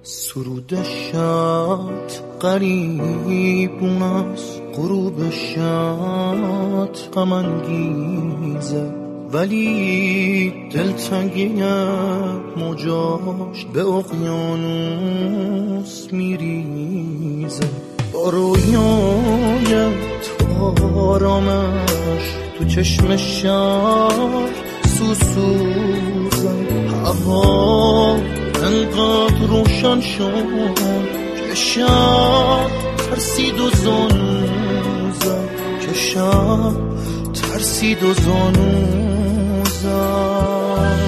سرودشت قریبون است، غروبشت غم انگیزه، ولی دلتنگی موجاش به اقیانوس میریزه. با رویای تو آرامش تو چشم شهر سوسوزه، هوا انقدر روشن شد که شب ترسید و زانو زد، که شب ترسید و زانو زد.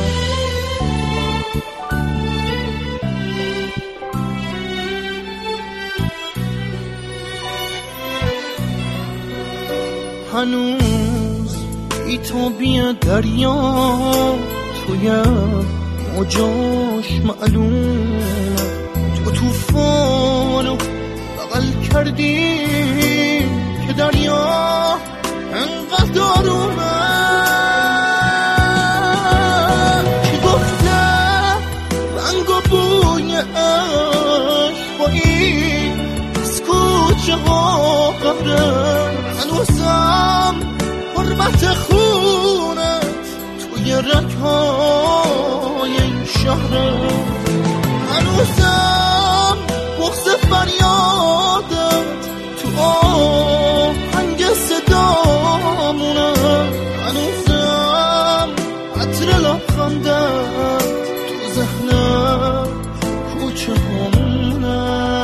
هنوز بی‌تابی دریا توی موجاش معلومه، تو طوفانو بغل کردی که دریا انقدر آرومه. کی گفته رنگ و بوی عشق با این از کوچه ها قبره، هنوزم حرمت خونت توی رگ‌های این شهره، هنوزم بغض فریادت تو آهنگ صدامونه، هنوزم عطر لبخندت تو ذهن کوچه همونه.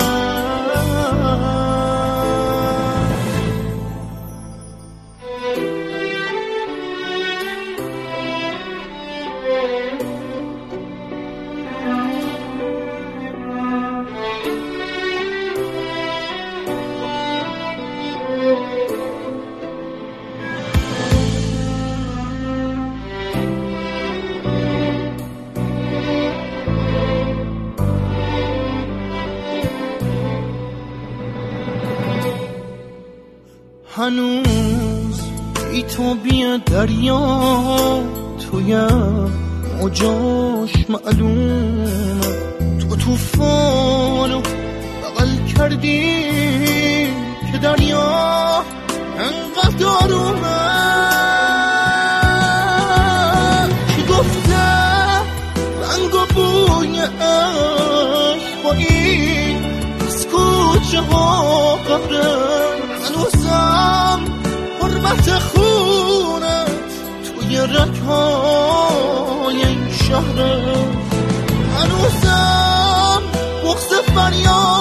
هنوز بی‌تابی دریا توی موجاش معلومه، تو طوفانو بغل کردی که دریا انقدر آرومه. کی گفته رنگ و بوی عشق با این از کوچه ها قبره، هنوزم حرمت خونت توی رگ‌های این شهره، هنوزم بغض فریاد